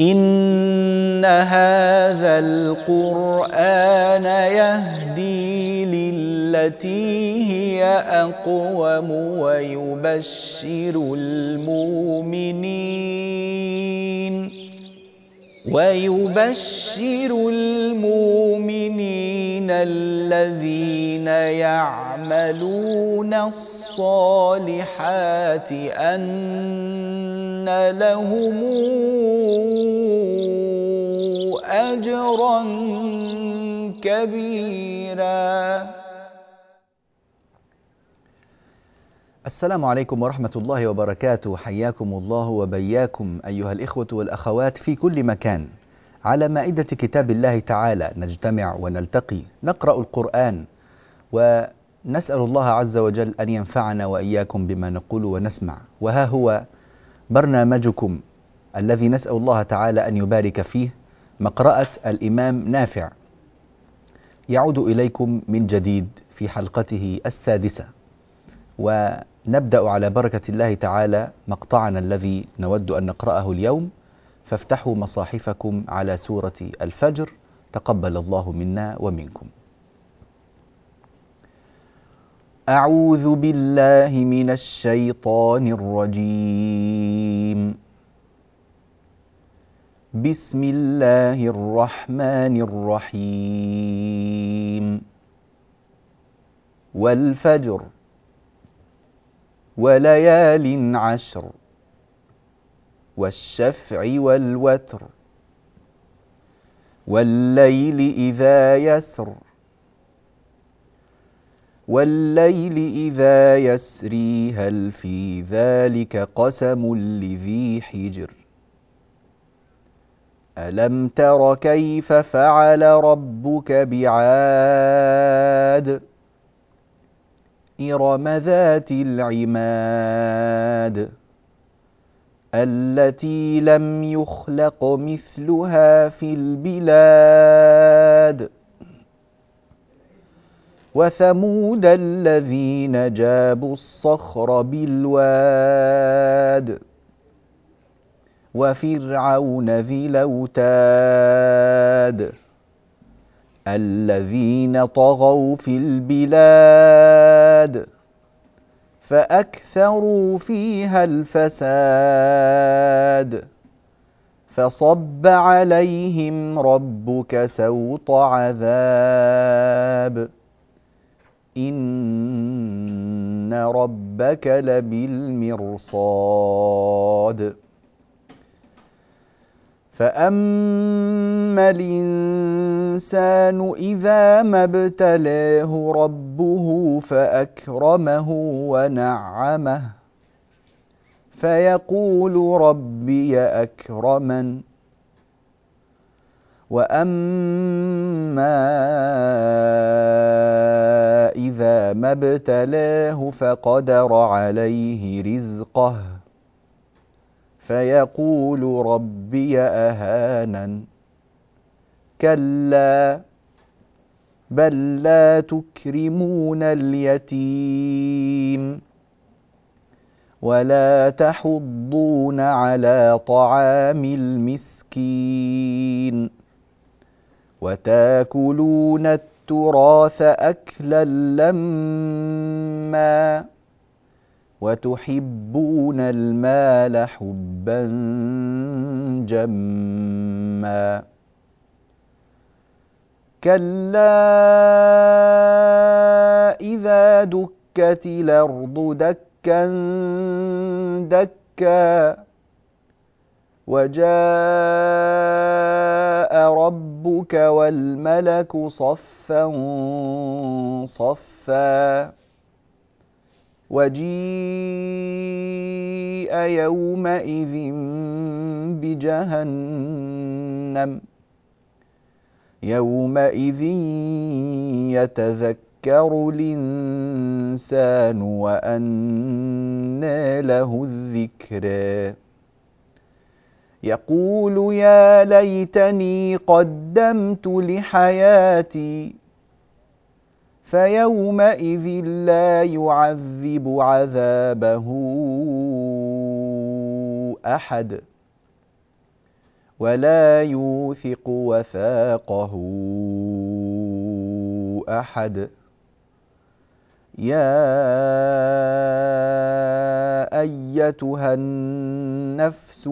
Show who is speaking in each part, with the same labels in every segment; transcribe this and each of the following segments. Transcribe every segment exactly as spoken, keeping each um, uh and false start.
Speaker 1: إن هذا القرآن يهدي للتي هي أقوم ويبشر المؤمنين ويبشر المؤمنين الذين يعملون الصالحات أن لهم أجرا كبيرا.
Speaker 2: السلام عليكم ورحمة الله وبركاته. حياكم الله وبياكم أيها الإخوة والأخوات في كل مكان على مائدة كتاب الله تعالى، نجتمع ونلتقي نقرأ القرآن ونسأل الله عز وجل أن ينفعنا وإياكم بما نقول ونسمع. وها هو برنامجكم الذي نسأل الله تعالى أن يبارك فيه، مقرأة الإمام نافع، يعود إليكم من جديد في حلقته السادسة، ونبدأ على بركة الله تعالى مقطعنا الذي نود أن نقرأه اليوم. فافتحوا مصاحفكم على سورة الفجر، تقبل الله منا ومنكم. أعوذ بالله من الشيطان الرجيم. بسم الله الرحمن الرحيم. والفجر وليال عشر والشفع والوتر والليل إذا يسر والليل إذا يسري هل في ذلك قسم لذي حجر ألم تر كيف فعل ربك بعاد إرم ذات العماد التي لم يخلق مثلها في البلاد وثمود الذين جابوا الصخر بالواد وفرعون ذي الأوتاد الذين طغوا في البلاد فأكثروا فيها الفساد فصب عليهم ربك سوط عذاب إن ربك لبالمرصاد فأما الإنسان إذا ما ابتلاه ربه فأكرمه ونعمه فيقول ربي أكرمن وأما إذا ما ابتلاه فقدر عليه رزقه فيقول ربي أهانن كلا بل لا تكرمون اليتيم ولا تحضون على طعام المسكين وتاكلون التراث أكلا لما وتحبون المال حبا جما كلا إذا دكت الأرض دكا دكا وجاء ربك والملك صفا صفا وجيء يومئذ بجهنم يومئذ يتذكر الإنسان وأنى له الذكرى يقول يا ليتني قدمت لحياتي فيومئذ لا يعذب عذابه أحد ولا يوثق وثاقه أحد. يا أيتها النفس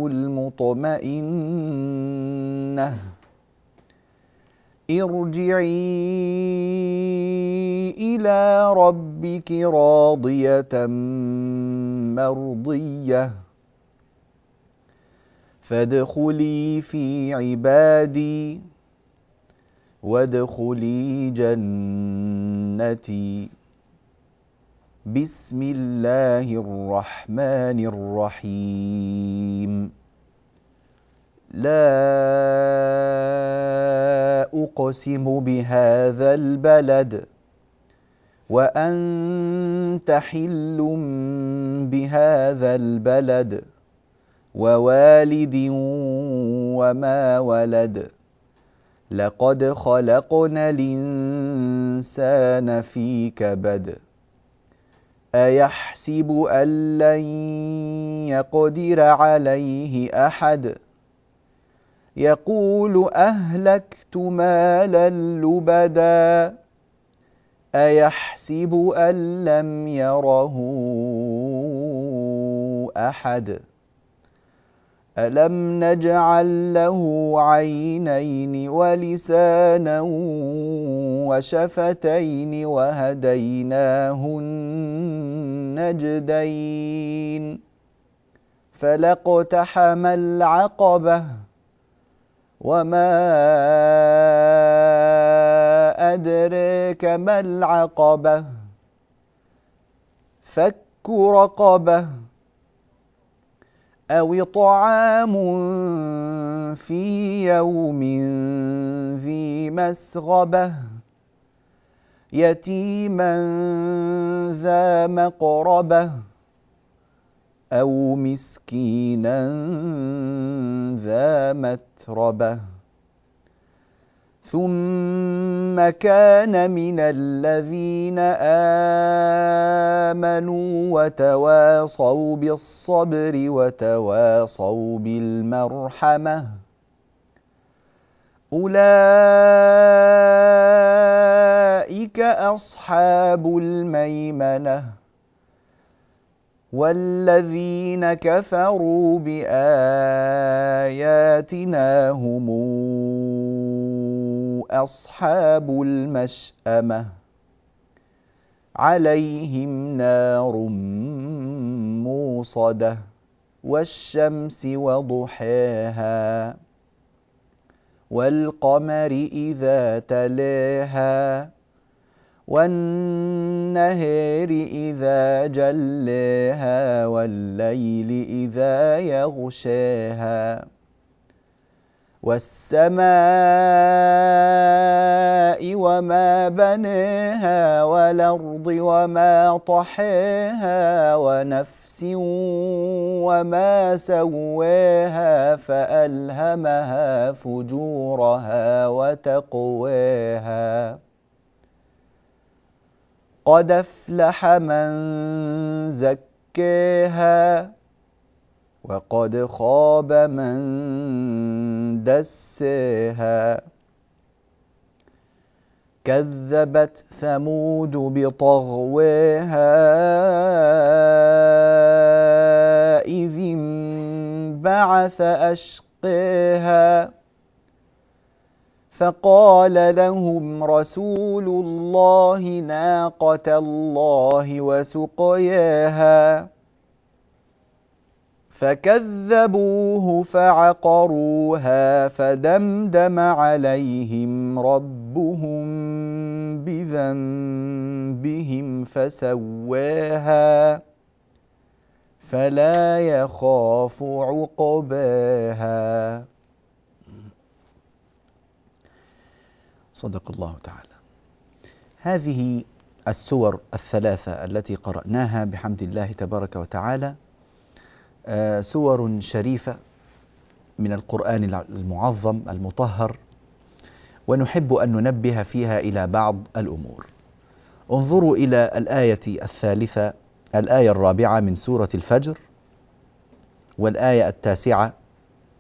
Speaker 2: المطمئنة ارجعي إلى ربك راضية مرضية فادخلي في عبادي وادخلي جنتي. بسم الله الرحمن الرحيم. لا أقسم بهذا البلد وأنت حل بهذا البلد ووالد وما ولد لقد خلقنا الإنسان في كبد. أيحسب أن لن يقدر عليه أحد يقول أهلكت مالا لبدا أيحسب أن لم يره أحد ألم نجعل له عينين ولسانا وشفتين وهديناه النجدين فلاقتحم العقبة وما أدريك ما العقبة فك رقبة أو طعام في يوم ذي مسغبة يتيما ذا مقربة أو مسكينا ذا متربة ثم كان من الذين آمنوا وتواصوا بالصبر وتواصوا بالمرحمة أولئك أصحاب الميمنة والذين كفروا بآياتنا هم أصحاب المشأمة عليهم نار موصدة والشمس وضحاها والقمر إذا تلاها والنهار إذا جلاها والليل إذا يغشاها والسماء وما بناها والأرض وما طحاها ونفس وما سواها فألهمها فجورها وتقواها قد أفلح من زكاها وقد خاب من دساها كذبت ثمود بطغواها إذ انبعث أشقاها فقال لهم رسول الله ناقة الله وسقياها فكذبوه فعقروها فدمدم عليهم ربهم بذنبهم فسواها فلا يخاف عقباها. صدق الله تعالى. هذه السور الثلاثة التي قرأناها بحمد الله تبارك وتعالى سور شريفة من القرآن المعظم المطهر، ونحب أن ننبه فيها إلى بعض الأمور. انظروا إلى الآية الثالثة، الآية الرابعة من سورة الفجر، والآية التاسعة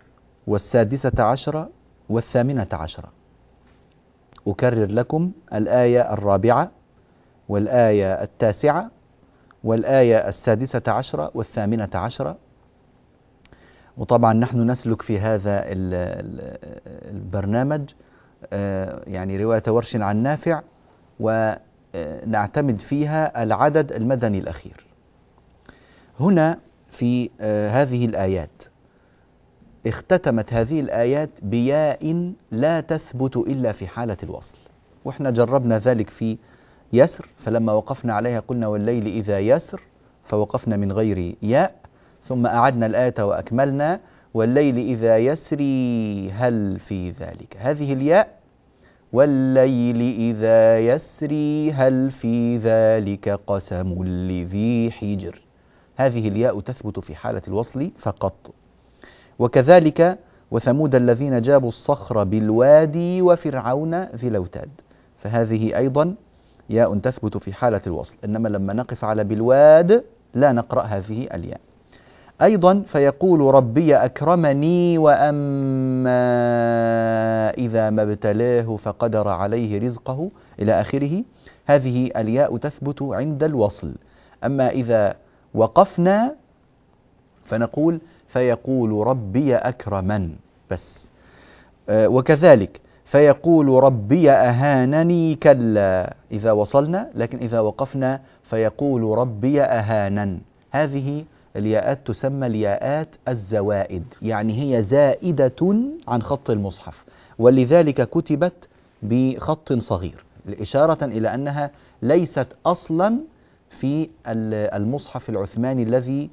Speaker 2: والسادسة عشرة والثامنة عشرة. أكرر لكم: الآية الرابعة والآية التاسعة والآية السادسة عشرة والثامنة عشرة. وطبعا نحن نسلك في هذا البرنامج يعني رواية ورش عن نافع، ونعتمد فيها العدد المدني الأخير. هنا في هذه الآيات اختتمت هذه الآيات بياء لا تثبت إلا في حالة الوصل، وإحنا جربنا ذلك في يسر، فلما وقفنا عليها قلنا والليل إذا يسر، فوقفنا من غير ياء، ثم أعدنا الآية وأكملنا والليل إذا يسري هل في ذلك. هذه الياء والليل إذا يسري هل في ذلك قسم لذي حجر، هذه الياء تثبت في حالة الوصل فقط. وكذلك وثمود الذين جابوا الصخر بالوادي وفرعون ذي الأوتاد، فهذه أيضا ياء تثبت في حالة الوصل، إنما لما نقف على بالواد لا نقرأ هذه الياء. أيضا فيقول ربي أكرمني وأما إذا ما ابتلاه فقدر عليه رزقه إلى آخره، هذه الياء تثبت عند الوصل. أما إذا وقفنا فنقول فيقول ربي أكرمن بس. آه وكذلك فيقول ربي أهانني كلا إذا وصلنا، لكن إذا وقفنا فيقول ربي أهانن. هذه الياءات تسمى الياءات الزوائد، يعني هي زائدة عن خط المصحف، ولذلك كتبت بخط صغير إشارة إلى أنها ليست أصلا في المصحف العثماني الذي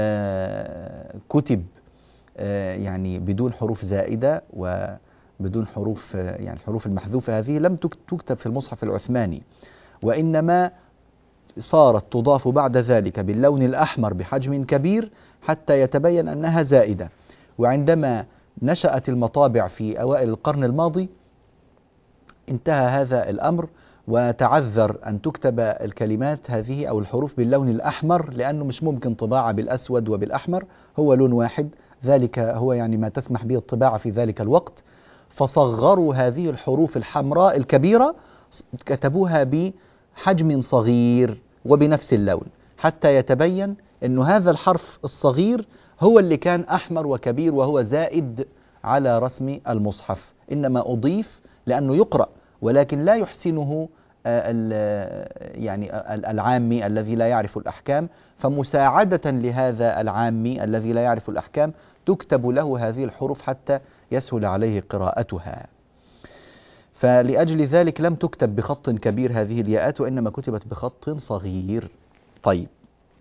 Speaker 2: كتب يعني بدون حروف زائدة وبدون حروف، يعني الحروف المحذوفة هذه لم تكتب في المصحف العثماني، وإنما صارت تضاف بعد ذلك باللون الأحمر بحجم كبير حتى يتبين أنها زائدة. وعندما نشأت المطابع في أوائل القرن الماضي انتهى هذا الأمر، وتعذر أن تكتب الكلمات هذه أو الحروف باللون الأحمر، لأنه مش ممكن طباعة بالأسود وبالأحمر، هو لون واحد، ذلك هو يعني ما تسمح به الطباعة في ذلك الوقت. فصغروا هذه الحروف الحمراء الكبيرة، كتبوها بحجم صغير وبنفس اللون، حتى يتبين أن هذا الحرف الصغير هو اللي كان أحمر وكبير وهو زائد على رسم المصحف، إنما أضيف لأنه يقرأ ولكن لا يحسنه يعني العامي الذي لا يعرف الأحكام، فمساعدة لهذا العامي الذي لا يعرف الأحكام تكتب له هذه الحروف حتى يسهل عليه قراءتها. فلأجل ذلك لم تكتب بخط كبير هذه الياءات، وإنما كتبت بخط صغير. طيب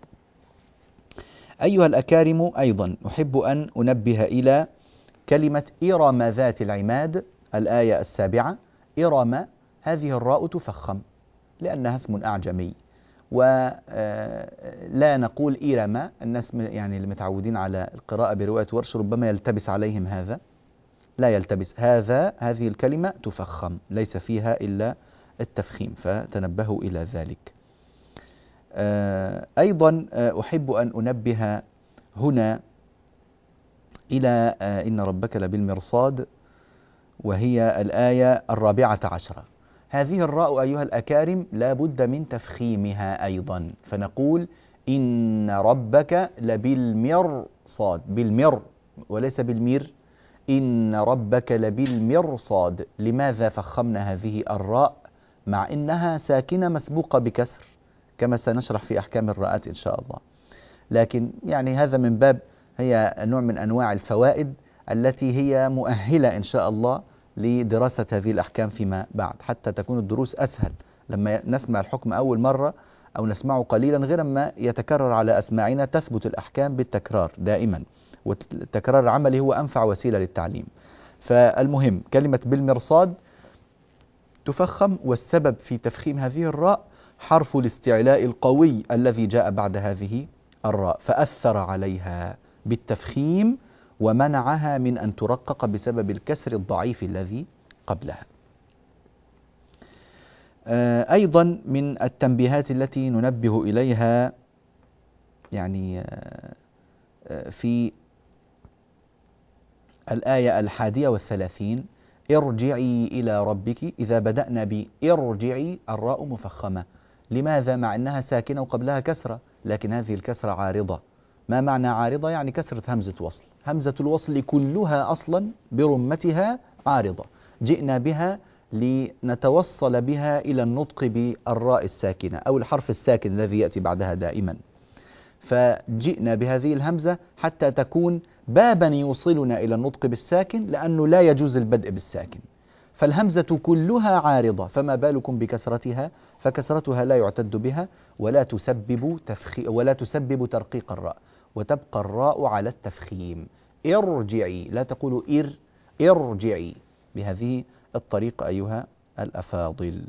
Speaker 2: أيها الأكارم، أيضا أحب أن أنبه إلى كلمة إرم ذات العماد، الآية السابعة. إرم هذه الراء تفخم لأنها اسم أعجمي، ولا نقول إرم. الناس يعني المتعودين على القراءة برواية ورش ربما يلتبس عليهم هذا، لا يلتبس هذا، هذه الكلمة تفخم ليس فيها إلا التفخيم، فتنبهوا إلى ذلك. أيضا أحب أن أنبه هنا إلى إن ربك لبالمرصاد، وهي الآية الرابعة عشرة. هذه الراء أيها الأكارم لا بد من تفخيمها أيضا، فنقول إن ربك لبالمرصاد، بالمر وليس بالمير، إن ربك لبالمرصاد. لماذا فخمنا هذه الراء مع إنها ساكنة مسبوقة بكسر كما سنشرح في أحكام الراءات إن شاء الله؟ لكن يعني هذا من باب، هي نوع من أنواع الفوائد التي هي مؤهلة إن شاء الله لدراسة هذه الأحكام فيما بعد، حتى تكون الدروس أسهل لما نسمع الحكم أول مرة أو نسمعه قليلا، غير ما يتكرر على أسماعنا. تثبت الأحكام بالتكرار دائما، والتكرار العملي هو أنفع وسيلة للتعليم. فالمهم كلمة بالمرصاد تفخم، والسبب في تفخيم هذه الراء حرف الاستعلاء القوي الذي جاء بعد هذه الراء، فأثر عليها بالتفخيم ومنعها من أن ترقق بسبب الكسر الضعيف الذي قبلها. أيضا من التنبيهات التي ننبه إليها يعني في الآية الحادية والثلاثين: ارجعي إلى ربك. إذا بدأنا بارجعي الراء مفخمة. لماذا؟ مع أنها ساكنة وقبلها كسرة، لكن هذه الكسرة عارضة. ما معنى عارضة؟ يعني كسرة همزة وصل. همزة الوصل كلها أصلا برمتها عارضة، جئنا بها لنتوصل بها إلى النطق بالراء الساكنة أو الحرف الساكن الذي يأتي بعدها دائما، فجئنا بهذه الهمزة حتى تكون بابا يوصلنا إلى النطق بالساكن، لأنه لا يجوز البدء بالساكن، فالهمزة كلها عارضة، فما بالكم بكسرتها؟ فكسرتها لا يعتد بها ولا تسبب تفخي ولا تسبب ترقيق الراء، وتبقى الراء على التفخيم. ارجعي، لا تقولوا إر، ارجعي، بهذه الطريقة أيها الأفاضل.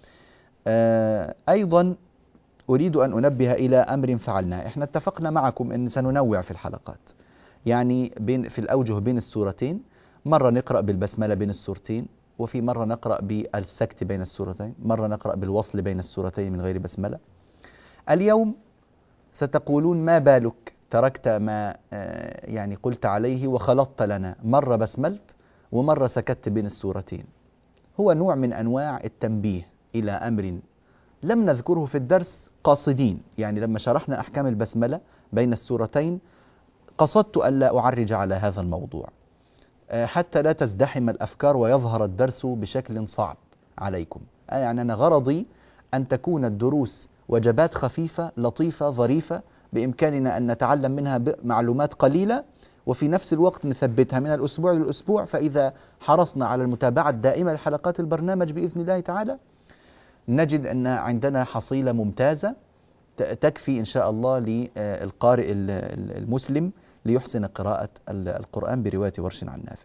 Speaker 2: آه أيضا أريد أن أنبه إلى أمر فعلناه. إحنا اتفقنا معكم أن سننوع في الحلقات، يعني بين في الأوجه بين السورتين، مرة نقرأ بالبسملة بين السورتين، وفي مرة نقرأ بالسكت بين السورتين، مرة نقرأ بالوصل بين السورتين من غير بسملة. اليوم ستقولون ما بالك تركت ما يعني قلت عليه وخلطت لنا، مرة بسملت ومرة سكت بين السورتين. هو نوع من أنواع التنبيه إلى أمر لم نذكره في الدرس قاصدين، يعني لما شرحنا أحكام البسملة بين السورتين قصدت أن لا أعرج على هذا الموضوع حتى لا تزدحم الأفكار ويظهر الدرس بشكل صعب عليكم. يعني أنا غرضي أن تكون الدروس وجبات خفيفة لطيفة ظريفة بإمكاننا أن نتعلم منها معلومات قليلة، وفي نفس الوقت نثبتها من الأسبوع للأسبوع. فإذا حرصنا على المتابعة الدائمة لحلقات البرنامج بإذن الله تعالى نجد أن عندنا حصيلة ممتازة تكفي إن شاء الله للقارئ المسلم ليحسن قراءة القرآن برواية ورش عن نافع.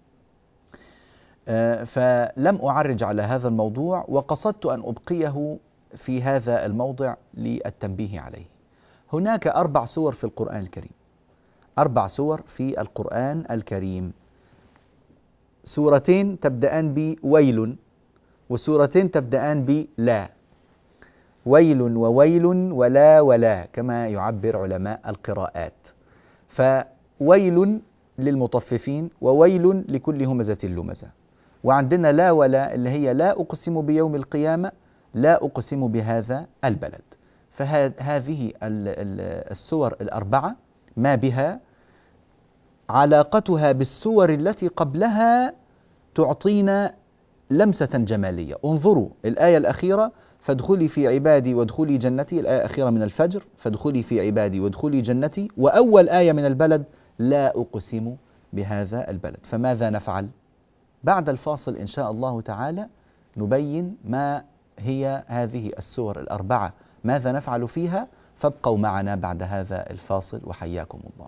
Speaker 2: فلم أعرج على هذا الموضوع، وقصدت أن أبقيه في هذا الموضع للتنبيه عليه. هناك أربع سور في القرآن الكريم، أربع سور في القرآن الكريم. سورتين تبدأان بويل، وسورتين تبدأان بلا. ويل وويل ولا ولا كما يعبر علماء القراءات. فويل للمطففين وويل لكل همزة لمزة. وعندنا لا ولا اللي هي لا أقسم بيوم القيامة، لا أقسم بهذا البلد. فهذه السور الأربعة ما بها علاقتها بالسور التي قبلها تعطينا لمسة جمالية. انظروا الآية الأخيرة: فادخلي في عبادي وادخلي جنتي، الآية الأخيرة من الفجر، فادخلي في عبادي وادخلي جنتي، وأول آية من البلد لا أقسم بهذا البلد. فماذا نفعل؟ بعد الفاصل إن شاء الله تعالى نبين ما هي هذه السور الأربعة، ماذا نفعل فيها، فابقوا معنا بعد هذا الفاصل وحياكم الله.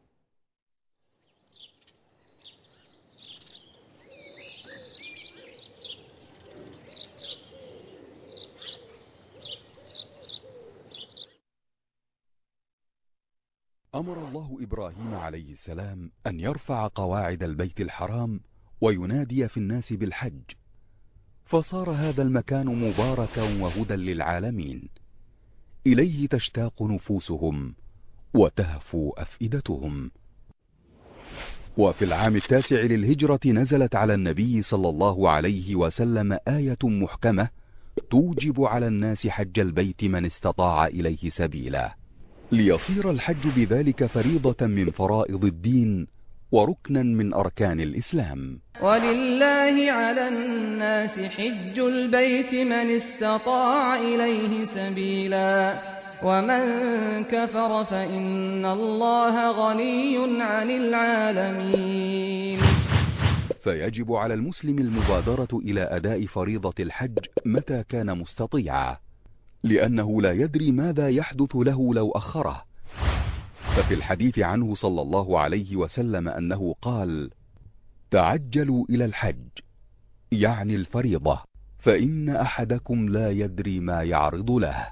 Speaker 3: أمر الله إبراهيم عليه السلام أن يرفع قواعد البيت الحرام وينادي في الناس بالحج، فصار هذا المكان مباركا وهدى للعالمين، إليه تشتاق نفوسهم وتهفو أفئدتهم. وفي العام التاسع للهجرة نزلت على النبي صلى الله عليه وسلم آية محكمة توجب على الناس حج البيت من استطاع إليه سبيلا، ليصير الحج بذلك فريضة من فرائض الدين وركنا من أركان الإسلام.
Speaker 4: ولله على الناس حج البيت من استطاع إليه سبيلا ومن كفر فإن الله غني عن العالمين.
Speaker 3: فيجب على المسلم المبادرة إلى أداء فريضة الحج متى كان مستطيعا، لأنه لا يدري ماذا يحدث له لو أخره. ففي الحديث عنه صلى الله عليه وسلم أنه قال: تعجلوا إلى الحج، يعني الفريضة، فإن أحدكم لا يدري ما يعرض له.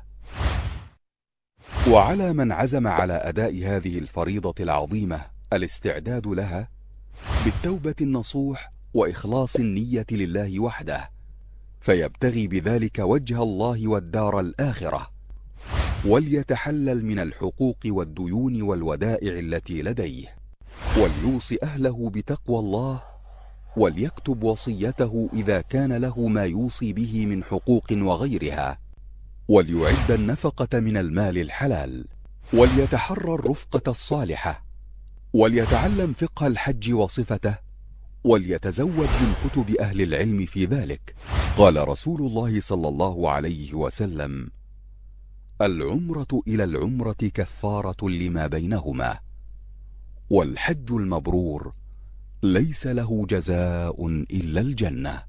Speaker 3: وعلى من عزم على أداء هذه الفريضة العظيمة الاستعداد لها بالتوبة النصوح وإخلاص النية لله وحده، فيبتغي بذلك وجه الله والدار الآخرة، وليتحلل من الحقوق والديون والودائع التي لديه. وليوص أهله بتقوى الله، وليكتب وصيته إذا كان له ما يوصي به من حقوق وغيرها، وليعد النفقة من المال الحلال، وليتحرى الرفقة الصالحة، وليتعلم فقه الحج وصفته، وليتزود من كتب أهل العلم في ذلك. قال رسول الله صلى الله عليه وسلم: العمرة إلى العمرة كفارة لما بينهما، والحج المبرور ليس له جزاء إلا الجنة.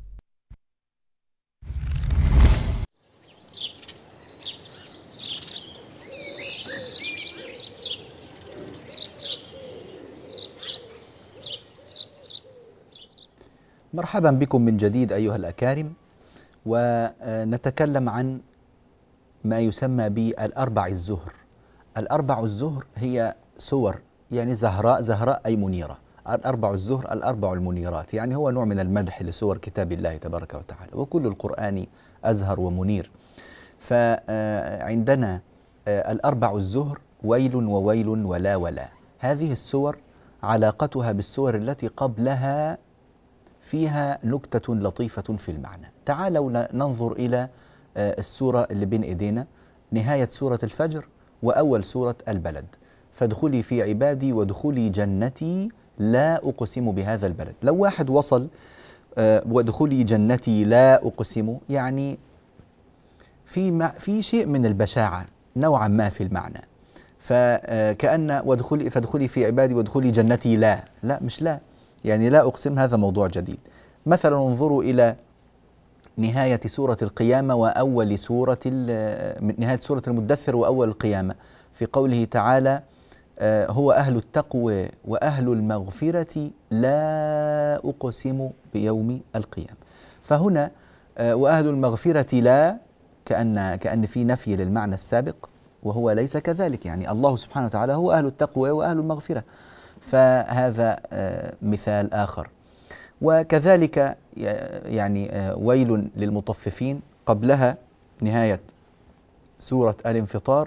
Speaker 2: مرحبا بكم من جديد أيها الأكارم، ونتكلم عن ما يسمى بالأربع الزهر. الأربع الزهر هي سور، يعني زهراء، زهراء أي منيرة. الأربع الزهر الأربع المنيرات، يعني هو نوع من المدح لسور كتاب الله تبارك وتعالى، وكل القرآن أزهر ومنير. فعندنا الأربع الزهر: ويل وويل ولا ولا. هذه السور علاقتها بالسور التي قبلها فيها نكتة لطيفة في المعنى. تعالوا ننظر إلى السورة اللي بين إيدينا، نهاية سورة الفجر وأول سورة البلد: فادخلي في عبادي وادخلي جنتي لا أقسم بهذا البلد. لو واحد وصل وادخلي جنتي لا أقسم، يعني في في شيء من البشاعة نوعا ما في المعنى، فكأن وادخلي فادخلي في عبادي وادخلي جنتي لا لا مش لا، يعني لا أقسم، هذا موضوع جديد. مثلا انظروا إلى نهاية سورة القيامة وأول سورة نهاية سورة المدثر وأول القيامة، في قوله تعالى: هو أهل التقوى وأهل المغفرة لا أقسم بيوم القيامة. فهنا وأهل المغفرة لا، كأن كأن في نفي للمعنى السابق، وهو ليس كذلك، يعني الله سبحانه وتعالى هو أهل التقوى وأهل المغفرة. فهذا مثال آخر. وكذلك يعني ويل للمطففين، قبلها نهاية سورة الانفطار،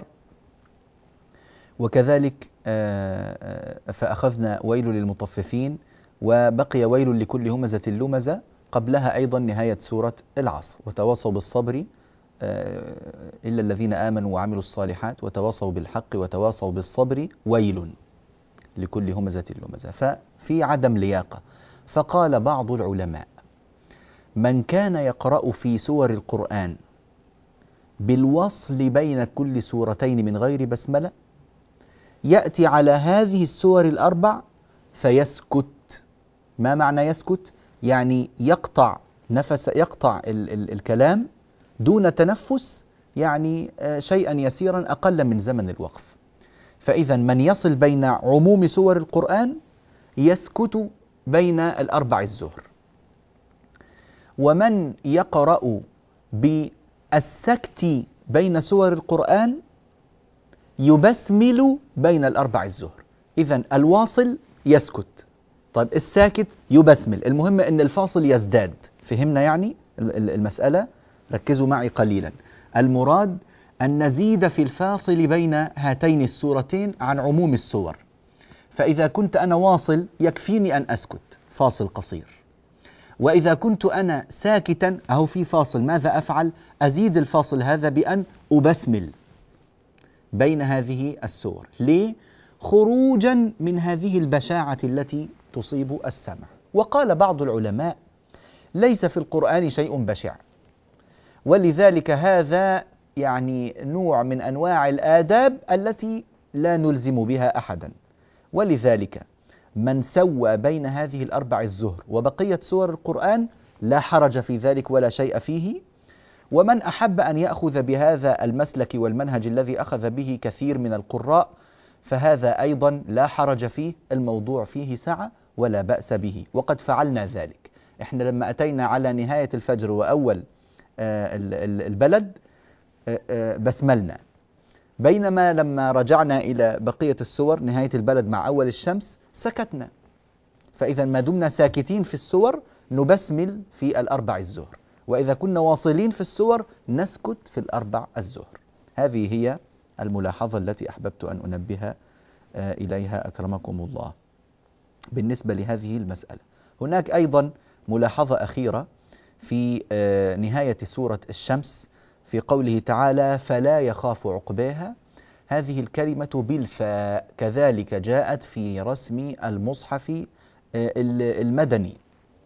Speaker 2: وكذلك فأخذنا ويل للمطففين، وبقي ويل لكل همزة لمزة، قبلها أيضا نهاية سورة العصر: وتواصوا بالصبر إلا الذين آمنوا وعملوا الصالحات وتواصوا بالحق وتواصوا بالصبر ويل لكل همزة لمزة. ففي عدم لياقة. فقال بعض العلماء: من كان يقرأ في سور القرآن بالوصل بين كل سورتين من غير بسملة يأتي على هذه السور الأربع فيسكت. ما معنى يسكت؟ يعني يقطع نفس، يقطع ال ال الكلام دون تنفس، يعني شيئا يسيرا أقل من زمن الوقف. فإذا من يصل بين عموم سور القرآن يسكت بين الأربع الزهر، ومن يقرأ بالسكت بين سور القرآن يبسمل بين الأربع الزهر. إذن الواصل يسكت، طيب الساكت يبسمل، المهم أن الفاصل يزداد. فهمنا يعني المسألة؟ ركزوا معي قليلا. المراد أن نزيد في الفاصل بين هاتين السورتين عن عموم السور. فإذا كنت أنا واصل يكفيني أن أسكت، فاصل قصير. وإذا كنت أنا ساكتا أهو في فاصل، ماذا أفعل؟ أزيد الفاصل هذا بأن أبسمل بين هذه السور. ليه؟ خروجا من هذه البشاعة التي تصيب السمع. وقال بعض العلماء: ليس في القرآن شيء بشع، ولذلك هذا يعني نوع من أنواع الآداب التي لا نلزم بها أحدا. ولذلك من سوى بين هذه الأربع الزهر وبقية سور القرآن لا حرج في ذلك ولا شيء فيه. ومن أحب أن يأخذ بهذا المسلك والمنهج الذي أخذ به كثير من القراء فهذا أيضا لا حرج فيه، الموضوع فيه سعة ولا بأس به، وقد فعلنا ذلك. إحنا لما أتينا على نهاية الفجر وأول البلد بسملنا، بينما لما رجعنا إلى بقية السور نهاية البلد مع أول الشمس سكتنا. فإذا ما دمنا ساكتين في السور نبسمل في الأربع الزهر، وإذا كنا واصلين في السور نسكت في الأربع الزهر. هذه هي الملاحظة التي أحببت أن أنبه إليها أكرمكم الله. بالنسبة لهذه المسألة. هناك أيضا ملاحظة أخيرة في نهاية سورة الشمس في قوله تعالى فلا يخاف عقباها. هذه الكلمة بالفاء كذلك جاءت في رسم المصحف المدني،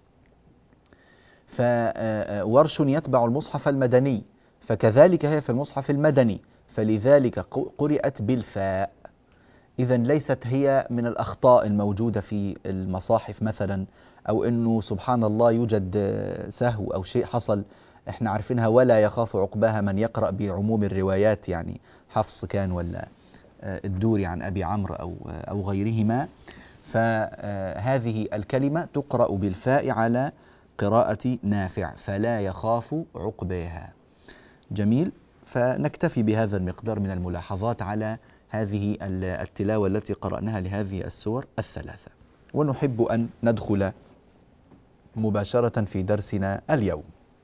Speaker 2: فورش يتبع المصحف المدني فكذلك هي في المصحف المدني، فلذلك قرأت بالفاء. إذا ليست هي من الأخطاء الموجودة في المصاحف مثلا، أو أنه سبحان الله يوجد سهو أو شيء حصل احنا عارفينها ولا يخاف عقباها من يقرأ بعموم الروايات، يعني حفص كان ولا الدوري عن أبي عمرو أو أو غيرهما. فهذه الكلمة تقرأ بالفاء على قراءة نافع فلا يخاف عقباها. جميل. فنكتفي بهذا المقدار من الملاحظات على هذه التلاوة التي قرأناها لهذه السور الثلاثة، ونحب أن ندخل مباشرة في درسنا اليوم.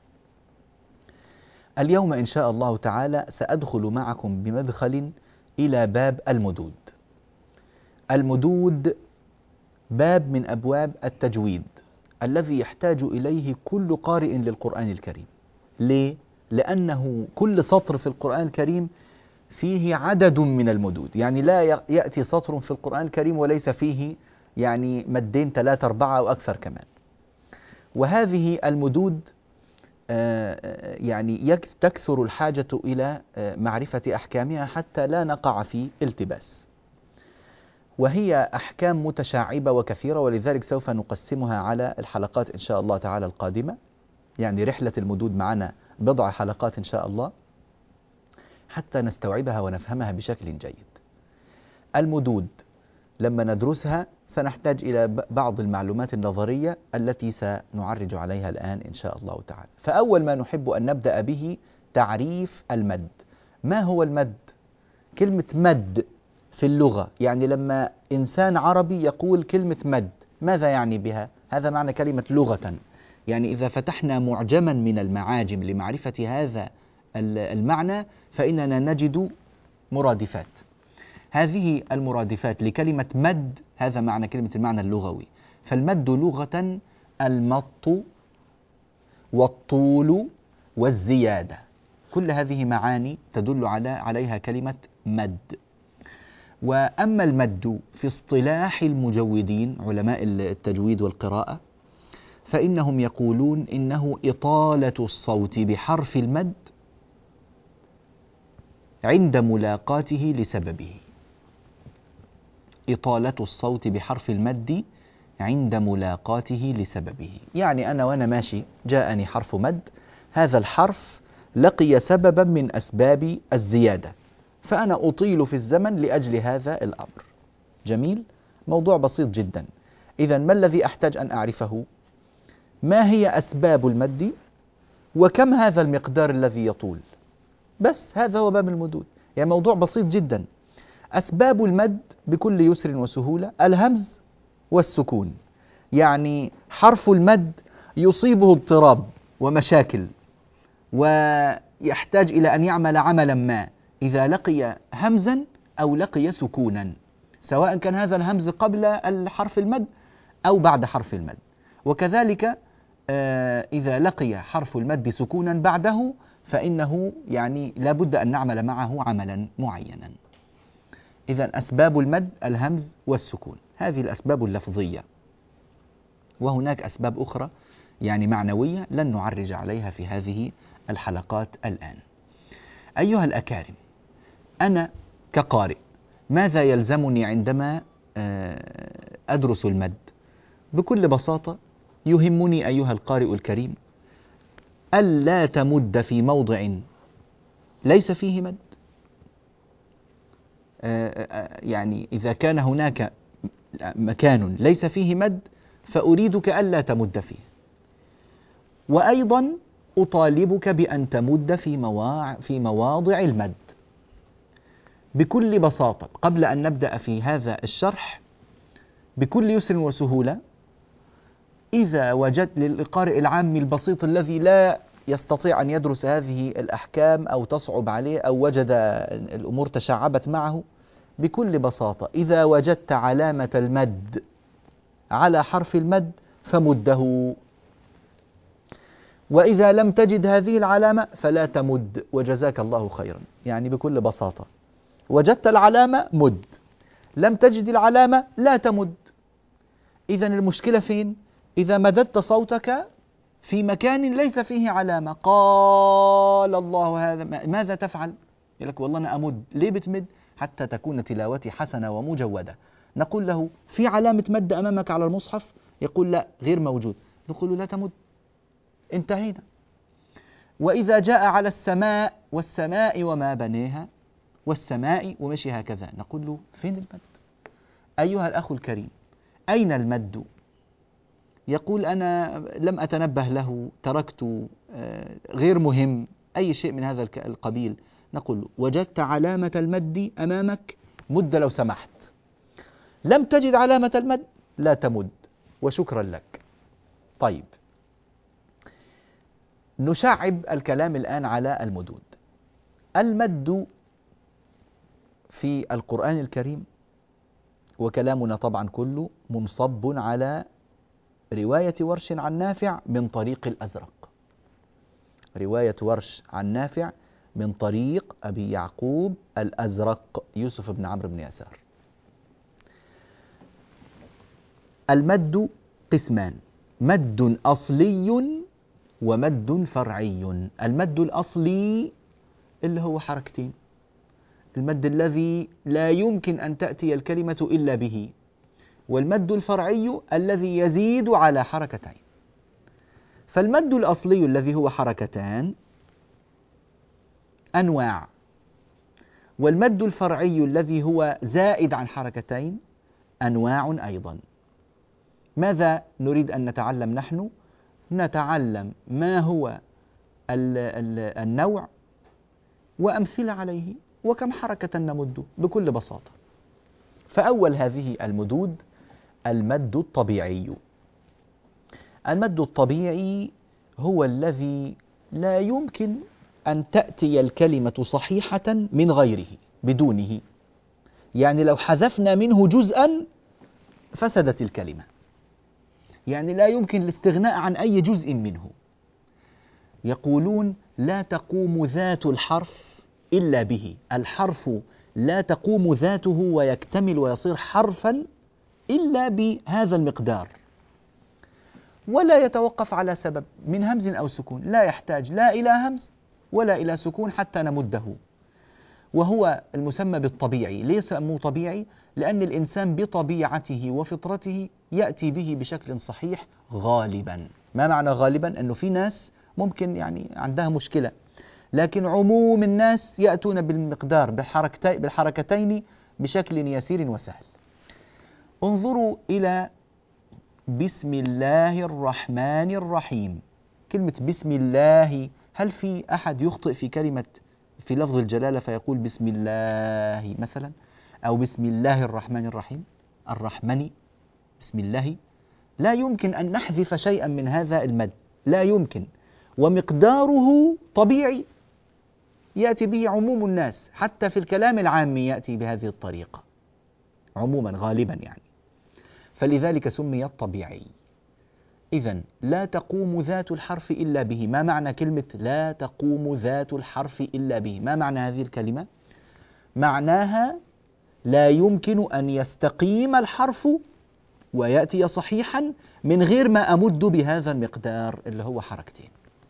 Speaker 2: اليوم إن شاء الله تعالى سأدخل معكم بمدخل إلى باب المدود. المدود باب من أبواب التجويد الذي يحتاج إليه كل قارئ للقرآن الكريم. ليه؟ لأنه كل سطر في القرآن الكريم فيه عدد من المدود، يعني لا يأتي سطر في القرآن الكريم وليس فيه يعني مدين ثلاثة أربعة أو أكثر كمان. وهذه المدود يعني تكثر الحاجة إلى معرفة أحكامها حتى لا نقع في التباس، وهي أحكام متشعبة وكثيرة، ولذلك سوف نقسمها على الحلقات إن شاء الله تعالى القادمة. يعني رحلة المدود معنا بضع حلقات إن شاء الله حتى نستوعبها ونفهمها بشكل جيد. المدود لما ندرسها سنحتاج إلى بعض المعلومات النظرية التي سنعرج عليها الآن إن شاء الله تعالى. فأول ما نحب أن نبدأ به تعريف المد. ما هو المد؟ كلمة مد في اللغة يعني لما إنسان عربي يقول كلمة مد ماذا يعني بها؟ هذا معنى كلمة لغة. يعني إذا فتحنا معجما من المعاجم لمعرفة هذا المعنى فإننا نجد مرادفات. هذه المرادفات لكلمة مد هذا معنى كلمة المعنى اللغوي. فالمد لغة المط والطول والزيادة، كل هذه معاني تدل على عليها كلمة مد. وأما المد في اصطلاح المجودين علماء التجويد والقراءة فإنهم يقولون إنه إطالة الصوت بحرف المد عند ملاقاته لسببه. إطالة الصوت بحرف المد عند ملاقاته لسببه، يعني أنا وأنا ماشي جاءني حرف مد، هذا الحرف لقي سببا من أسباب الزيادة فأنا أطيل في الزمن لأجل هذا الأمر. جميل. موضوع بسيط جدا. إذا ما الذي أحتاج أن أعرفه؟ ما هي أسباب المد وكم هذا المقدار الذي يطول؟ بس هذا هو باب المدود. يعني موضوع بسيط جدا. أسباب المد بكل يسر وسهولة الهمز والسكون. يعني حرف المد يصيبه اضطراب ومشاكل ويحتاج إلى أن يعمل عملا ما إذا لقي همزا أو لقي سكونا، سواء كان هذا الهمز قبل الحرف المد أو بعد حرف المد. وكذلك إذا لقي حرف المد سكونا بعده فإنه يعني لا بد أن نعمل معه عملا معينا. إذا أسباب المد الهمز والسكون، هذه الأسباب اللفظية. وهناك أسباب أخرى يعني معنوية لن نعرج عليها في هذه الحلقات الآن. أيها الأكارم، أنا كقارئ ماذا يلزمني عندما أدرس المد؟ بكل بساطة يهمني أيها القارئ الكريم ألا تمد في موضع ليس فيه مد. يعني إذا كان هناك مكان ليس فيه مد فأريدك ألا تمد فيه. وأيضا أطالبك بأن تمد في مواع في مواضع المد. بكل بساطة قبل أن نبدأ في هذا الشرح بكل يسر وسهولة، إذا وجدت للقارئ العام البسيط الذي لا يستطيع أن يدرس هذه الأحكام أو تصعب عليه أو وجد الأمور تشعبت معه، بكل بساطة إذا وجدت علامة المد على حرف المد فمده، وإذا لم تجد هذه العلامة فلا تمد، وجزاك الله خيرا. يعني بكل بساطة وجدت العلامة مد، لم تجد العلامة لا تمد. إذن المشكلة فين؟ إذا مددت صوتك في مكان ليس فيه علامة، قال الله هذا، ماذا تفعل؟ يقول لك والله أنا أمد. ليه بتمد؟ حتى تكون تلاوتي حسنة ومجودة. نقول له في علامة مد أمامك على المصحف؟ يقول لا، غير موجود. نقول له لا تمد، انتهينا. وإذا جاء على السماء والسماء وما بنيها والسماء ومشي هكذا، نقول له فين المد؟ أيها الأخ الكريم، أين المد؟ يقول أنا لم أتنبه له، تركت، غير مهم، أي شيء من هذا القبيل. نقول له وجدت علامة المد أمامك، مد لو سمحت. لم تجد علامة المد لا تمد، وشكرا لك. طيب، نشعب الكلام الآن على المدود. المد في القرآن الكريم، وكلامنا طبعا كله منصب على رواية ورش عن نافع من طريق الأزرق. رواية ورش عن نافع من طريق أبي يعقوب الأزرق يوسف بن عمرو بن يسار. المد قسمان: مد أصلي ومد فرعي. المد الأصلي اللي هو حركتين، المد الذي لا يمكن أن تأتي الكلمة إلا به. والمد الفرعي الذي يزيد على حركتين. فالمد الأصلي الذي هو حركتان أنواع، والمد الفرعي الذي هو زائد عن حركتين أنواع أيضا. ماذا نريد أن نتعلم نحن؟ نتعلم ما هو ال ال النوع وأمثلة عليه وكم حركة نمد بكل بساطة. فأول هذه المدود المد الطبيعي. المد الطبيعي هو الذي لا يمكن أن تأتي الكلمة صحيحة من غيره بدونه. يعني لو حذفنا منه جزءا فسدت الكلمة، يعني لا يمكن الاستغناء عن أي جزء منه. يقولون لا تقوم ذات الحرف إلا به. الحرف لا تقوم ذاته ويكتمل ويصير حرفا إلا بهذا المقدار، ولا يتوقف على سبب من همز أو سكون، لا يحتاج لا إلى همز ولا إلى سكون حتى نمده. وهو المسمى بالطبيعي. ليه سموه طبيعي؟ لأن الإنسان بطبيعته وفطرته يأتي به بشكل صحيح غالبا. ما معنى غالبا؟ أنه في ناس ممكن يعني عندها مشكلة، لكن عموم الناس يأتون بالمقدار بالحركتين, بالحركتين بشكل يسير وسهل. انظروا إلى بسم الله الرحمن الرحيم. كلمة بسم الله، هل في أحد يخطئ في كلمة في لفظ الجلالة فيقول بسم الله مثلا، أو بسم الله الرحمن الرحيم الرحمن بسم الله؟ لا يمكن أن نحذف شيئا من هذا المد، لا يمكن. ومقداره طبيعي يأتي به عموم الناس، حتى في الكلام العام يأتي بهذه الطريقة عموما غالبا يعني. فلذلك سمي الطبيعي. إذن لا تقوم ذات الحرف إلا به. ما معنى كلمة لا تقوم ذات الحرف إلا به؟ ما معنى هذه الكلمة؟ معناها لا يمكن أن يستقيم الحرف ويأتي صحيحا من غير ما أمد بهذا المقدار اللي هو حركتين.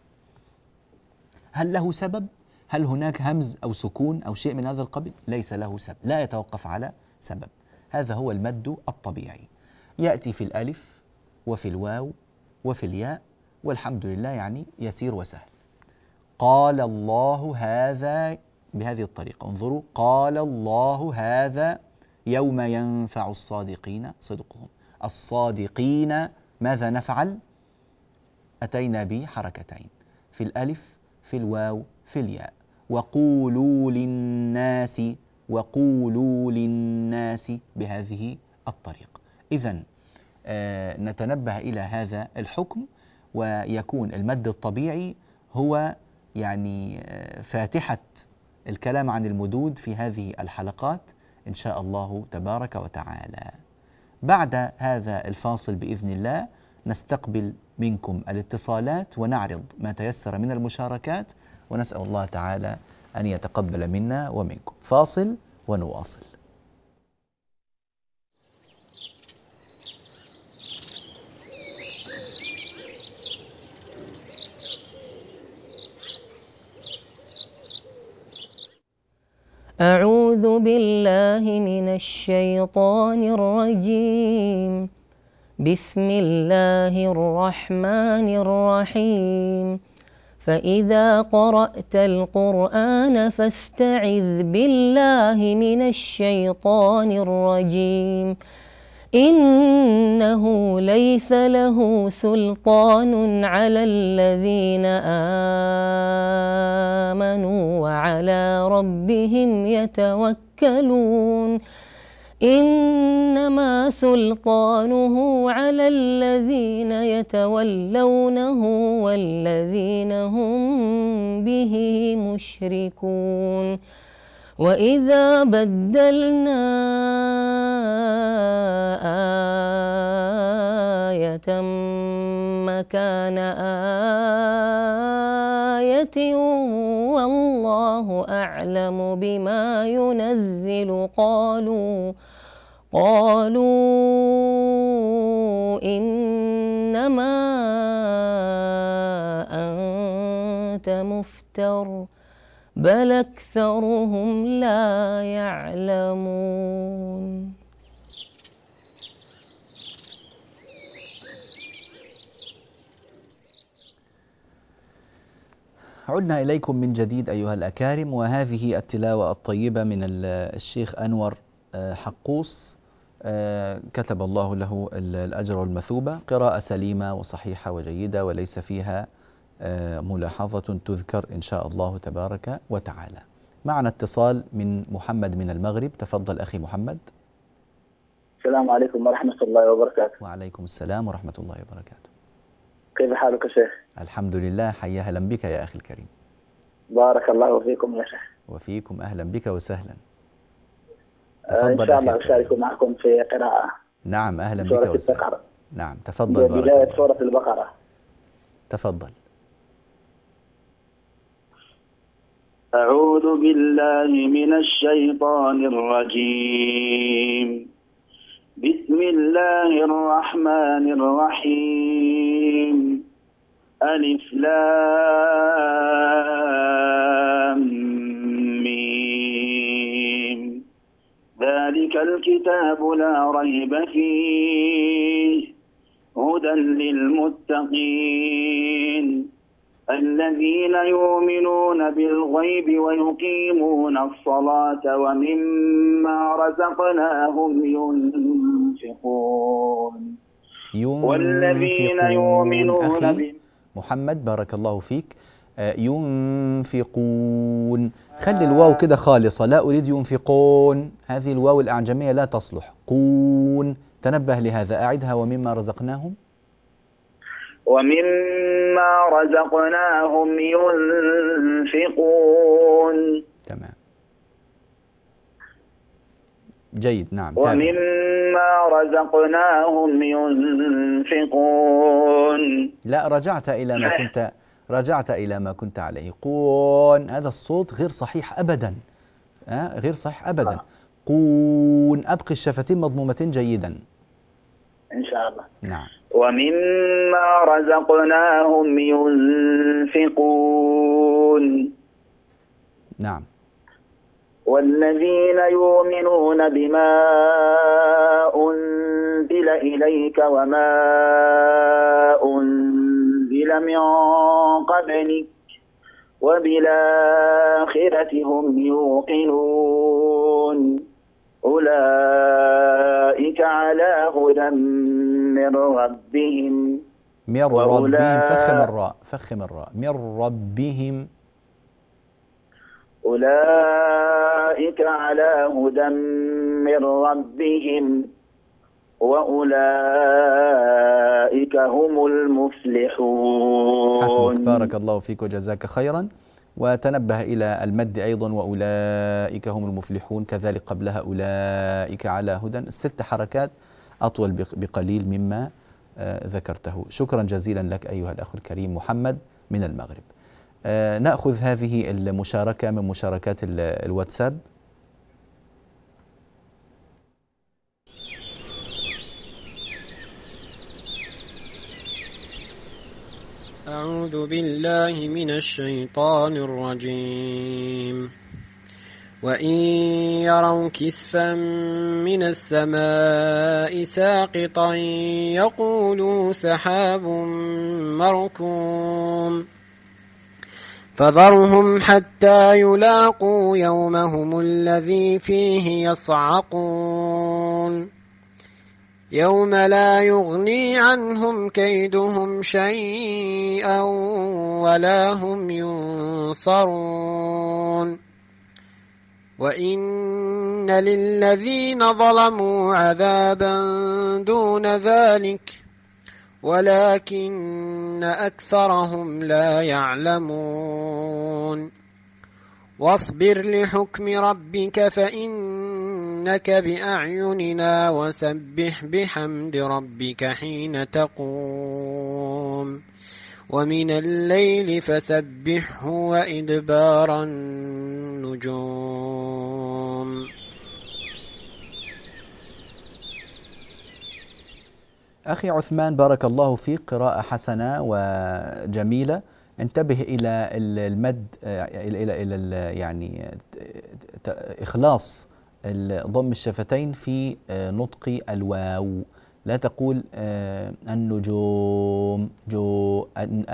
Speaker 2: هل له سبب؟ هل هناك همز أو سكون أو شيء من هذا القبيل؟ ليس له سبب، لا يتوقف على سبب. هذا هو المد الطبيعي، يأتي في الألف وفي الواو وفي الياء، والحمد لله يعني يسير وسهل. قال الله هذا بهذه الطريقة. انظروا، قال الله هذا يوم ينفع الصادقين صدقهم. الصادقين ماذا نفعل؟ أتينا بحركتين في الألف في الواو في الياء. وقولوا للناس وقولوا للناس بهذه الطريقة. إذن آه نتنبه إلى هذا الحكم، ويكون المد الطبيعي هو يعني آه فاتحة الكلام عن المدود في هذه الحلقات إن شاء الله تبارك وتعالى. بعد هذا الفاصل بإذن الله نستقبل منكم الاتصالات ونعرض ما تيسر من المشاركات، ونسأل الله تعالى أن يتقبل منا ومنكم. فاصل ونواصل.
Speaker 5: أعوذ بالله من الشيطان الرجيم. بسم الله الرحمن الرحيم. فإذا قرأت القرآن فاستعذ بالله من الشيطان الرجيم. إنه ليس له سلطان على الذين آمنوا وعلى ربهم يتوكلون. إنما سلطانه على الذين يتولونه والذين هم به مشركون. وإذا بدلنا آية مكان آية والله أعلم بما ينزل قالوا قالوا إنما أنت مفتر بل أكثرهم لا يعلمون.
Speaker 2: عدنا إليكم من جديد أيها الأكارم، وهذه التلاوة الطيبة من الشيخ أنور حقوس، كتب الله له الأجر والمثوبة، قراءة سليمة وصحيحة وجيدة وليس فيها ملاحظة تذكر إن شاء الله تبارك وتعالى. معنا اتصال من محمد من المغرب. تفضل أخي محمد.
Speaker 6: السلام عليكم ورحمة الله وبركاته.
Speaker 2: وعليكم السلام ورحمة الله وبركاته.
Speaker 6: كيف حالك يا شيخ؟
Speaker 2: الحمد لله، حيا أهلا بك يا أخي الكريم.
Speaker 6: بارك الله فيكم يا شيخ.
Speaker 2: وفيكم، أهلا بك وسهلا.
Speaker 6: آه إن شاء الله أشارك معكم في قراءة.
Speaker 2: نعم أهلا بك
Speaker 6: سورة
Speaker 2: وسهلا.
Speaker 6: البقرة.
Speaker 2: نعم تفضل.
Speaker 6: بداية سورة البقرة.
Speaker 2: تفضل.
Speaker 6: أعوذ بالله من الشيطان الرجيم. بسم الله الرحمن الرحيم. ألف لام ميم. ذلك الكتاب لا ريب فيه هدى للمتقين الذين يؤمنون بالغيب ويقيمون الصلاة ومما رزقناهم ينفقون. والذين يؤمنون
Speaker 2: أخي محمد بارك الله فيك، ينفقون، خلي الواو كده خالصة، لا أريد ينفقون، هذه الواو الأعجمية لا تصلح. قون، تنبه لهذا، أعدها. ومما رزقناهم
Speaker 6: ومما رزقناهم ينفقون.
Speaker 2: تمام جيد. نعم.
Speaker 6: ومما رزقناهم ينفقون.
Speaker 2: لا، رجعت إلى ما كنت رجعت إلى ما كنت عليه. قون، هذا الصوت غير صحيح أبدا، أه؟ غير صحيح أبدا. قون، أبقي الشفتين مضمومتين جيدا
Speaker 6: إن شاء الله.
Speaker 2: نعم.
Speaker 6: ومما رزقناهم ينفقون.
Speaker 2: نعم.
Speaker 6: والذين يؤمنون بما أنزل إليك وما أنزل من قبلك وبالآخرة هم يوقنون أولئك على هدى من ربهم.
Speaker 2: من ربهم، فخم الراء فخم الراء من ربهم.
Speaker 6: أولئك على هدى من ربهم وأولئك هم المفلحون.
Speaker 2: حسبك، بارك الله فيك وجزاك خيرا. وتنبه إلى المد أيضا، وأولئك هم المفلحون، كذلك قبلها أولئك على هدى، الست حركات أطول بقليل مما ذكرته. شكرا جزيلا لك أيها الأخ الكريم محمد من المغرب. نأخذ هذه المشاركة من مشاركات الواتساب.
Speaker 7: أعوذ بالله من الشيطان الرجيم. وإن يروا كسفا من السماء ساقطا يقولوا سحاب مركوم فذرهم حتى يلاقوا يومهم الذي فيه يصعقون يوم لا يغني عنهم كيدهم شيئا ولا هم ينصرون وإن للذين ظلموا عذابا دون ذلك ولكن أكثرهم لا يعلمون واصبر لحكم ربك فإنك بأعيننا وسبح بحمد ربك حين تقوم ومن الليل فسبحه وإدبار النجوم.
Speaker 2: أخي عثمان بارك الله فيك، قراءة حسنة وجميلة. انتبه إلى المد، إلى إلى إلى يعني إخلاص ضم الشفتين في نطق الواو. لا تقول النجوم جو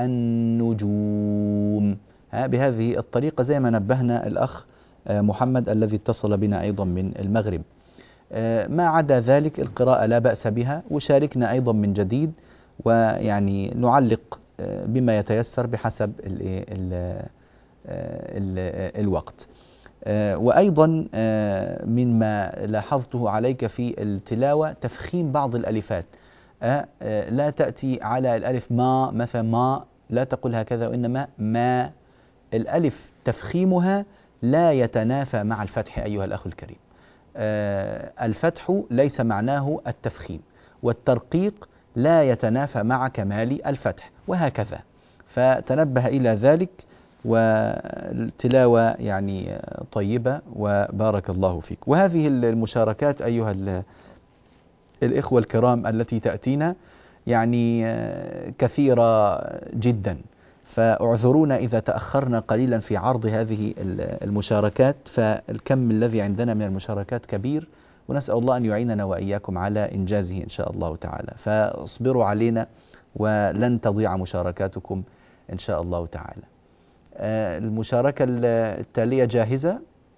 Speaker 2: النجوم بهذه الطريقة زي ما نبهنا الأخ محمد الذي اتصل بنا أيضا من المغرب. ما عدا ذلك القراءة لا بأس بها، وشاركنا أيضا من جديد ويعني نعلق بما يتيسر بحسب ال ال ال الوقت. وأيضا مما لاحظته عليك في التلاوة تفخيم بعض الألفات. لا تأتي على الألف ما مثلا ما، لا تقول هكذا، وإنما ما. الألف تفخيمها لا يتنافى مع الفتح أيها الأخ الكريم. الفتح ليس معناه التفخيم، والترقيق لا يتنافى مع كمال الفتح، وهكذا. فتنبه إلى ذلك، والتلاوة يعني طيبة وبارك الله فيك. وهذه المشاركات أيها الإخوة الكرام التي تأتينا يعني كثيرة جدا، فاعذرونا إذا تأخرنا قليلا في عرض هذه المشاركات، فالكم الذي عندنا من المشاركات كبير، ونسأل الله أن يعيننا وإياكم على إنجازه إن شاء الله تعالى. فاصبروا علينا ولن تضيع مشاركاتكم إن شاء الله تعالى. المشاركة التالية جاهزة،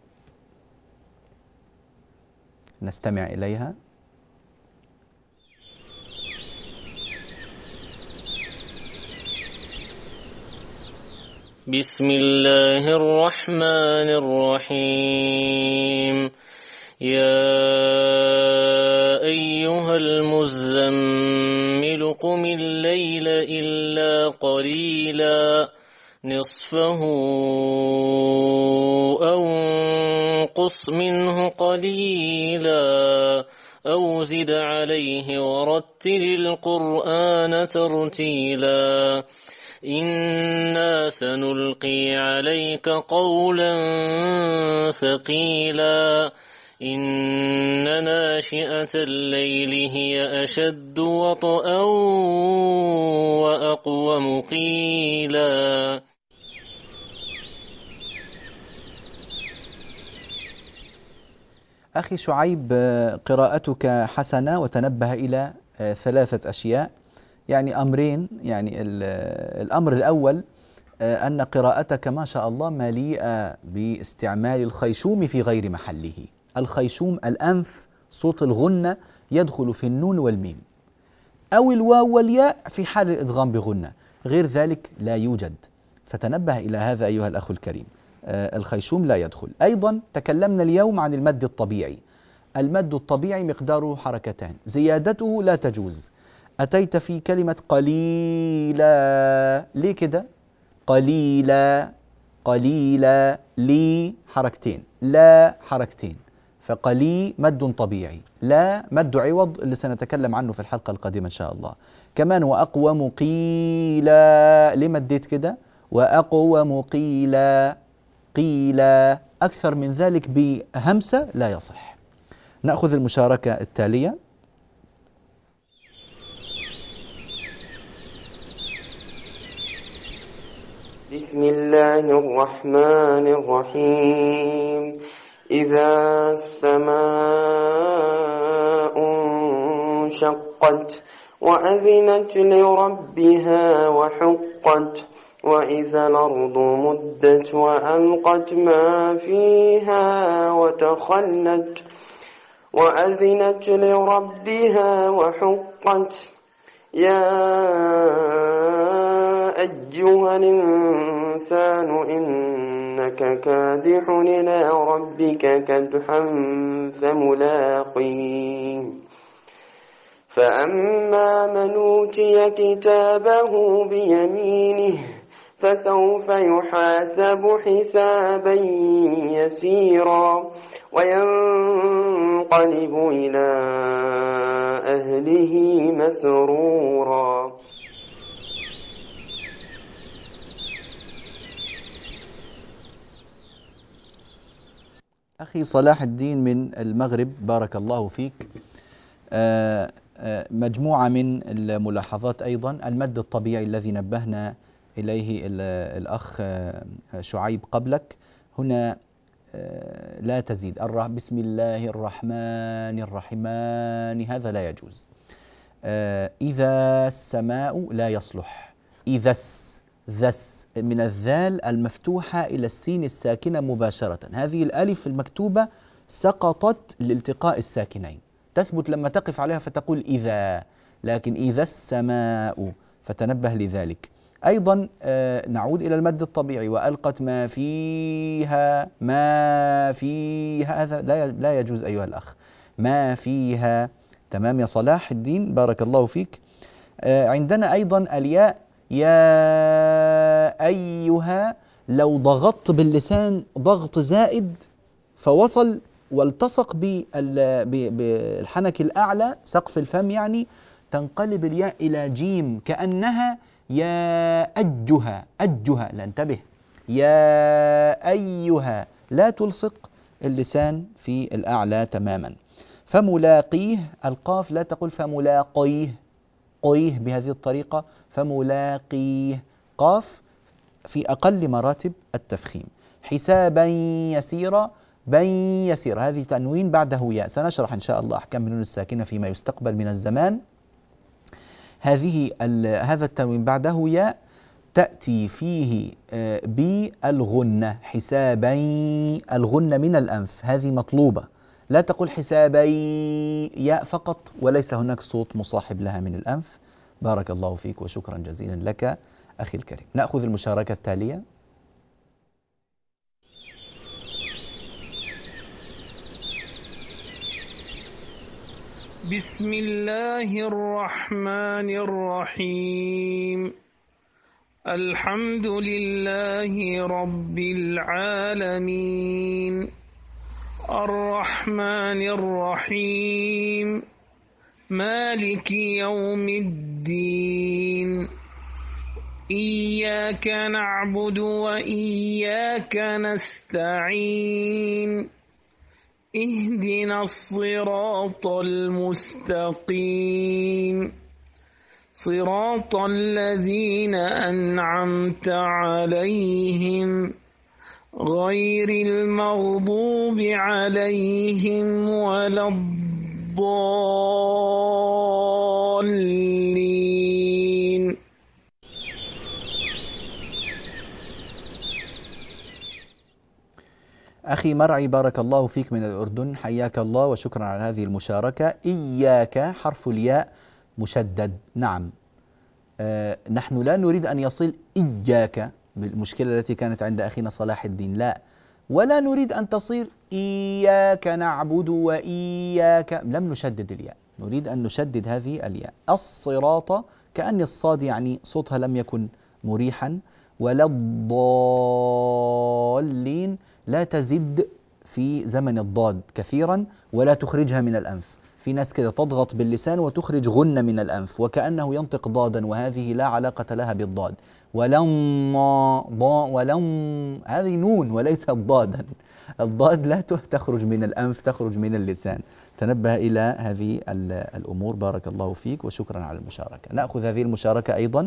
Speaker 2: نستمع إليها.
Speaker 8: بسم الله الرحمن الرحيم. يا أيها المزمل قم الليل إلا قليلا نصفه أو انقص منه قليلا أو زد عليه ورتل القرآن ترتيلا إنا سنلقي عليك قولا ثقيلا إن ناشئة الليل هي أشد وطئا وأقوم قيلا.
Speaker 2: أخي شعيب، قراءتك حسنة، وتنبه إلى ثلاثة أشياء، يعني أمرين. يعني الأمر الأول أن قراءتك ما شاء الله مليئة باستعمال الخيشوم في غير محله. الخيشوم الأنف، صوت الغنة يدخل في النون والميم، أو الواو والياء في حال الإدغام بغنة، غير ذلك لا يوجد. فتنبه إلى هذا أيها الأخ الكريم، الخيشوم لا يدخل. أيضا تكلمنا اليوم عن المد الطبيعي. المد الطبيعي مقداره حركتان، زيادته لا تجوز. أتيت في كلمة قليلا، ليه كده؟ قليلا قليلا، لي حركتين، لا حركتين، فقلي مد طبيعي، لا مد عوض اللي سنتكلم عنه في الحلقة القادمة إن شاء الله. كمان وأقوم قيلا، ليه مديت كده؟ وأقوم قيلا، قيلا أكثر من ذلك بهمسة لا يصح. نأخذ المشاركة التالية.
Speaker 9: بسم الله الرحمن الرحيم. إذا السماء انشقت وأذنت لربها وحقت وإذا الأرض مدت وألقت ما فيها وتخلت وأذنت لربها وحقت يا أيها الإنسان إنك كادح إلى ربك كدحا فملاقيه فأما من أوتي كتابه بيمينه فسوف يحاسب حسابا يسيرا وينقلب إلى أهله مسرورا.
Speaker 2: أخي صلاح الدين من المغرب بارك الله فيك، آآ آآ مجموعة من الملاحظات أيضا. المد الطبيعي الذي نبهنا إليه الأخ شعيب قبلك، هنا لا تزيد. بسم الله الرحمن الرحيمان هذا لا يجوز. إذا السماء لا يصلح. إذا ذس من الذال المفتوحة إلى السين الساكنة مباشرة، هذه الألف المكتوبة سقطت لالتقاء الساكنين، تثبت لما تقف عليها فتقول إذا، لكن إذا السماء، فتنبه لذلك. أيضا نعود إلى المد الطبيعي، وألقت ما فيها، ما فيها هذا لا يجوز أيها الأخ، ما فيها. تمام يا صلاح الدين بارك الله فيك. عندنا أيضا الياء، يا أيها، لو ضغطت باللسان ضغط زائد فوصل والتصق بالحنك الأعلى سقف الفم يعني، تنقلب الياء إلى جيم كأنها يا أجها، أجها، لا انتبه، يا أيها، لا تلصق اللسان في الأعلى تماما. فملاقيه، القاف لا تقول فملاقيه، قيه بهذه الطريقة، فملاقيه، قاف في أقل مراتب التفخيم. حسابا يسيرا، بن يسير، هذه تنوين بعده ياء، سنشرح إن شاء الله أحكام النون الساكنة فيما يستقبل من الزمان. هذه هذا التنوين بعده ياء تأتي فيه بالغنة، حسابا، الغنة من الأنف هذه مطلوبة، لا تقول حسابي ياء فقط وليس هناك صوت مصاحب لها من الأنف. بارك الله فيك وشكرا جزيلا لك أخي الكريم. نأخذ المشاركة التالية.
Speaker 10: بسم الله الرحمن الرحيم. الحمد لله رب العالمين الرحمن الرحيم مالك يوم الدين إياك نعبد وإياك نستعين اهدنا الصراط المستقيم صراط الذين أنعمت عليهم غير المغضوب عليهم ولا الضالين.
Speaker 2: أخي مرعي بارك الله فيك من الأردن، حياك الله وشكرا على هذه المشاركة. إياك حرف الياء مشدد، نعم. آه نحن لا نريد أن يصل إياك بالمشكلة التي كانت عند أخينا صلاح الدين، لا، ولا نريد أن تصير إياك نعبد وإياك، لم نشدد الياء، نريد أن نشدد هذه الياء. الصراط كأن الصاد يعني صوتها لم يكن مريحا، ولا الضالين لا تزد في زمن الضاد كثيرا ولا تخرجها من الأنف. في ناس كده تضغط باللسان وتخرج غنة من الأنف وكأنه ينطق ضادا، وهذه لا علاقة لها بالضاد. ولم ضاء ولم، هذه نون وليست ضادا. الضاد لا تخرج من الأنف، تخرج من اللسان. تنبه إلى هذه الأمور. بارك الله فيك وشكرا على المشاركة. نأخذ هذه المشاركة أيضا.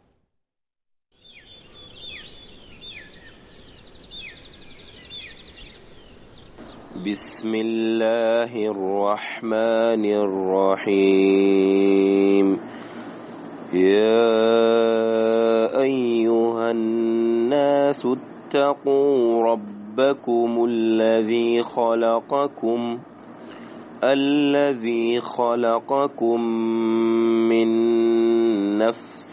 Speaker 9: بسم الله الرحمن الرحيم. يا أيها الناس اتقوا ربكم الذي خلقكم الذي خلقكم من نفس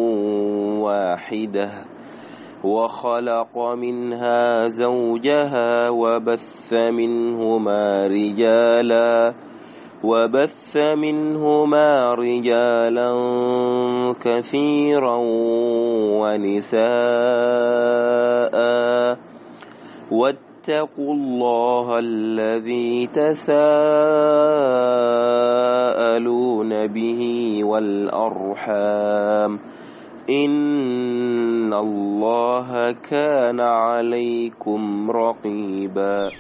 Speaker 9: واحدة وخلق منها زوجها وبث منهما رجالا وبث منهما رجالا كثيرا ونساء واتقوا الله الذي تساءلون به والأرحام إن الله كان عليكم رقيبا.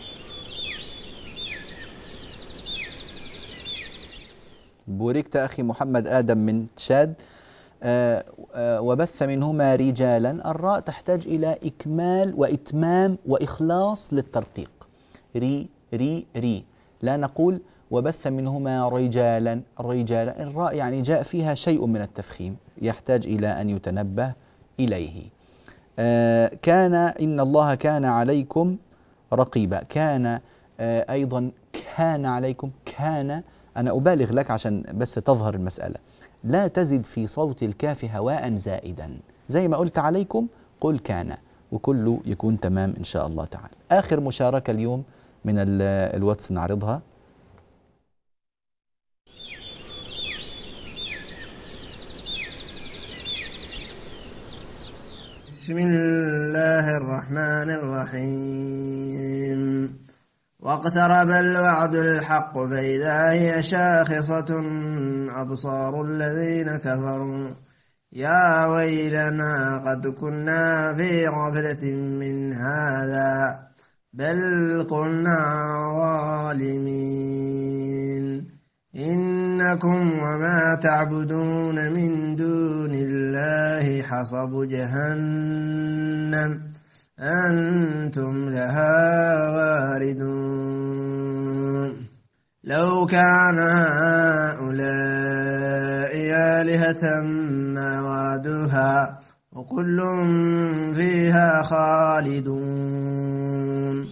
Speaker 2: بوركت أخي محمد آدم من تشاد. آه آه وبث منهما رجالا، الراء تحتاج إلى إكمال وإتمام وإخلاص للترقيق. ري ري ري، لا نقول وبث منهما رجالا رجالا. الراء يعني جاء فيها شيء من التفخيم، يحتاج إلى أن يتنبه إليه. آه كان، إن الله كان عليكم رقيبا. كان آه أيضا كان عليكم. كان، أنا أبالغ لك عشان بس تظهر المسألة. لا تزد في صوت الكاف هواء زائدا، زي ما قلت عليكم قل كان، وكله يكون تمام إن شاء الله تعالى. آخر مشاركة اليوم من الواتس نعرضها.
Speaker 11: بسم الله الرحمن الرحيم. واقترب الوعد الحق فإذا هي شاخصة أبصار الذين كفروا يا ويلنا قد كنا في غفلة من هذا بل كنا ظالمين إنكم وما تعبدون من دون الله حصب جهنم أنتم لها واردون لو كان هؤلاء آلهة ما وردوها وكل فيها خالدون.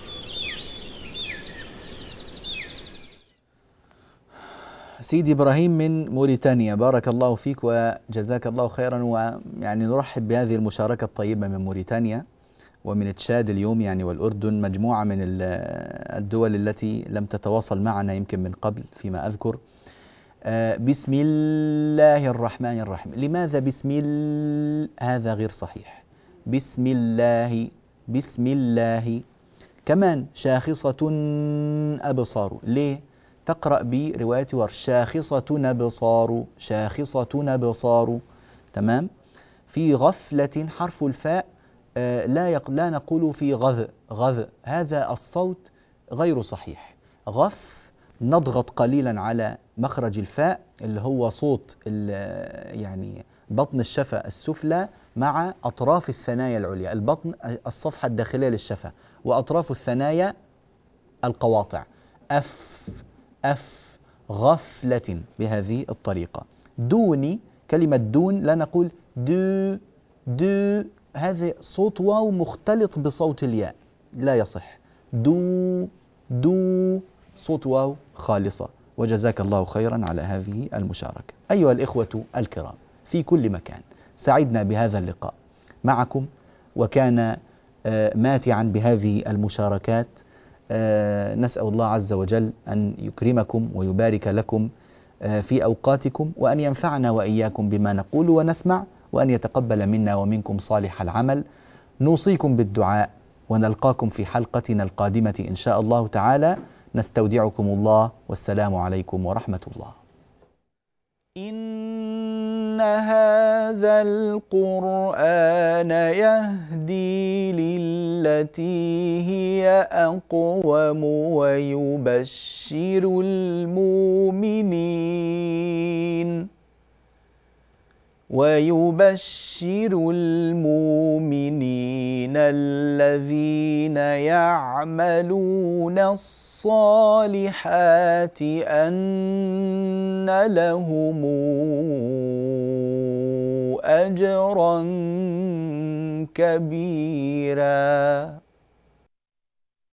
Speaker 2: سيدي إبراهيم من موريتانيا، بارك الله فيك وجزاك الله خيرا، ويعني نرحب بهذه المشاركة الطيبة من موريتانيا ومن تشاد اليوم يعني والأردن، مجموعة من الدول التي لم تتواصل معنا يمكن من قبل فيما أذكر. بسم الله الرحمن الرحيم. لماذا بسم الله؟ هذا غير صحيح. بسم الله بسم الله. كمان شاخصة أبصار، ليه؟ تقرأ برواية ورش شاخصة أبصار شاخصة أبصار. تمام. في غفلة حرف الفاء آه لا يق... لا نقول في غذ غذ، هذا الصوت غير صحيح. غف نضغط قليلا على مخرج الفاء اللي هو صوت يعني بطن الشفة السفلى مع أطراف الثنايا العليا. البطن الصفحة الداخلية للشفة وأطراف الثنايا القواطع. أف أف غفلة بهذه الطريقة. دوني، كلمة دون لا نقول دو دو، هذا صوت واو مختلط بصوت الياء لا يصح. دو دو صوت واو خالصة. وجزاك الله خيرا على هذه المشاركة. أيها الإخوة الكرام في كل مكان، سعدنا بهذا اللقاء معكم، وكان ماتعا بهذه المشاركات. نسأل الله عز وجل أن يكرمكم ويبارك لكم في أوقاتكم، وأن ينفعنا وإياكم بما نقول ونسمع، وأن يتقبل منا ومنكم صالح العمل. نوصيكم بالدعاء ونلقاكم في حلقتنا القادمة إن شاء الله تعالى. نستودعكم الله والسلام عليكم ورحمة الله.
Speaker 1: إن هذا القرآن يهدي للتي هي أقوم ويبشر المؤمنين ويبشر المؤمنين الذين يعملون الصالحات أن لهم أجرا كبيرا.